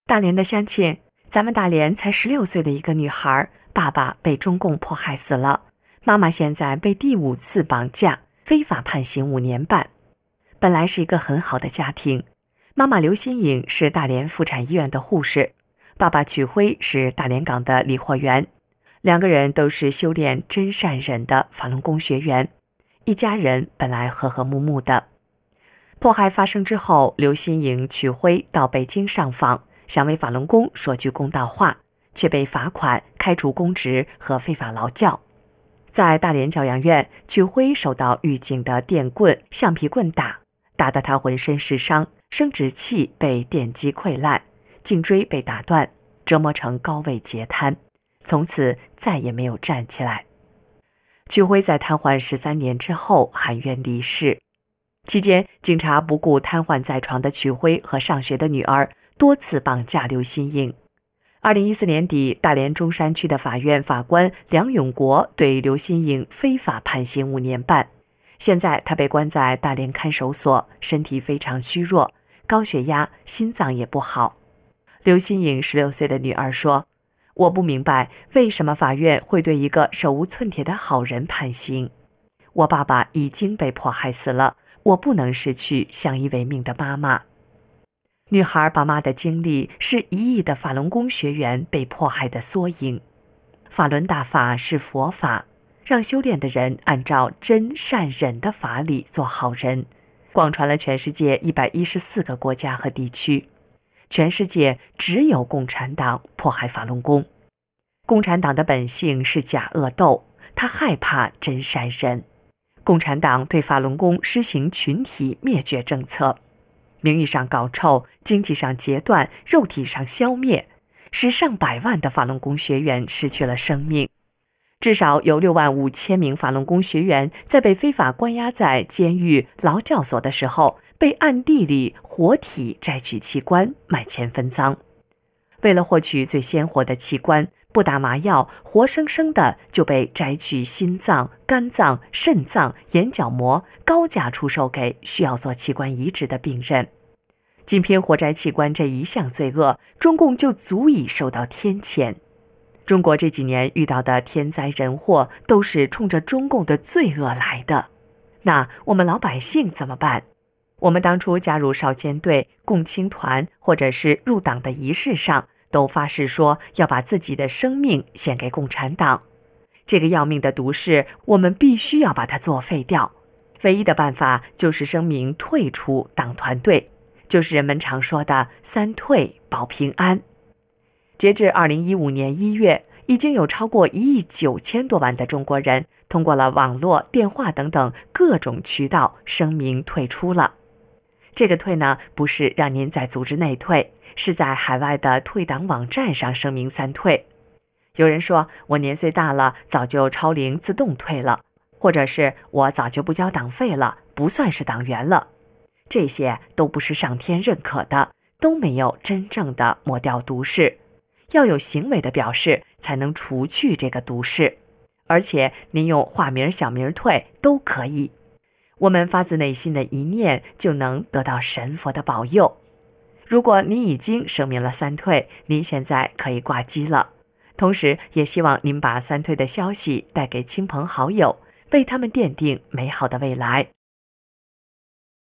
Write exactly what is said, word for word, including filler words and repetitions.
大连的乡亲，咱们大连才十六岁的一个女孩，爸爸被中共迫害死了，妈妈现在被第五次绑架，非法判刑五年半。本来是一个很好的家庭，妈妈刘新颖是大连妇产医院的护士，爸爸曲辉是大连港的理货员，两个人都是修炼真善忍的法轮功学员，一家人本来和和睦睦的。迫害发生之后，刘新颖、曲辉到北京上访，想为法轮功说句公道话，却被罚款、开除公职和非法劳教。在大连教养院，曲辉受到狱警的电棍、橡皮棍打，打得他浑身是伤，生殖器被电击溃烂，颈椎被打断，折磨成高位截瘫，从此再也没有站起来。曲辉在瘫痪十三年之后含冤离世。期间，警察不顾瘫痪在床的曲辉和上学的女儿，多次绑架刘新颖。二零一四年底，大连中山区的法院法官梁永国对刘新颖非法判刑五年半。现在他被关在大连看守所，身体非常虚弱，高血压，心脏也不好。刘新颖十六岁的女儿说：“我不明白为什么法院会对一个手无寸铁的好人判刑。我爸爸已经被迫害死了，我不能失去相依为命的妈妈。”女孩爸妈的经历是一亿的法轮功学员被迫害的缩影。法轮大法是佛法，让修炼的人按照真善忍的法理做好人，广传了全世界一百一十四个国家和地区。全世界只有共产党迫害法轮功。共产党的本性是假恶斗，他害怕真善忍。共产党对法轮功施行群体灭绝政策，名义上搞臭，经济上截断，肉体上消灭，使上百万的法轮功学员失去了生命。至少有六万五千名法轮功学员在被非法关押在监狱、劳教所的时候，被暗地里活体摘取器官，卖钱分赃。为了获取最鲜活的器官，不打麻药，活生生的就被摘取心脏、肝脏、肾脏、眼角膜，高价出售给需要做器官移植的病人。仅凭活摘器官这一项罪恶，中共就足以受到天谴。中国这几年遇到的天灾人祸，都是冲着中共的罪恶来的。那我们老百姓怎么办？我们当初加入少先队、共青团，或者是入党的仪式上，都发誓说要把自己的生命献给共产党。这个要命的毒誓，我们必须要把它作废掉。唯一的办法就是声明退出党团队，就是人们常说的三退保平安。截至二零一五年一月，已经有超过一亿九千多万的中国人通过了网络、电话等等各种渠道声明退出了。这个退呢，不是让您在组织内退，是在海外的退党网站上声明三退。有人说我年岁大了，早就超龄自动退了，或者是我早就不交党费了，不算是党员了。这些都不是上天认可的，都没有真正的抹掉毒誓。要有行为的表示，才能除去这个毒誓。而且您用化名、小名退都可以。我们发自内心的一念，就能得到神佛的保佑。如果您已经声明了三退，您现在可以挂机了。同时也希望您把三退的消息带给亲朋好友，为他们奠定美好的未来。